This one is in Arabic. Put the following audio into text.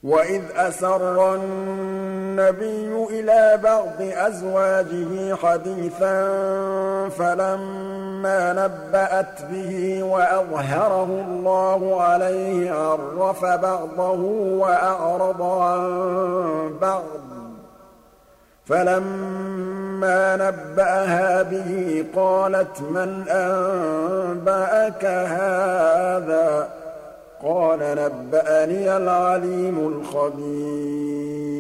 وَإِذْ أَسَرَّ النَّبِيُّ إِلَىٰ بَعْضِ أَزْوَاجِهِ حَدِيثًا فَلَمَّا نَبَّأَتْ بِهِ وَأَظْهَرَهُ اللَّهُ عَلَيْهِ عَرَّفَ بَعْضَهُ وَأَعْرَضَ عَن بَعْضٍ ۖ فَلَمَّا نَبَّأَهَا بِهِ قَالَتْ مَنْ أَنبَأَكَ هَٰذَا ۖ قَالَ نَبَّأَنِيَ الْعَلِيمُ الْخَبِيرُ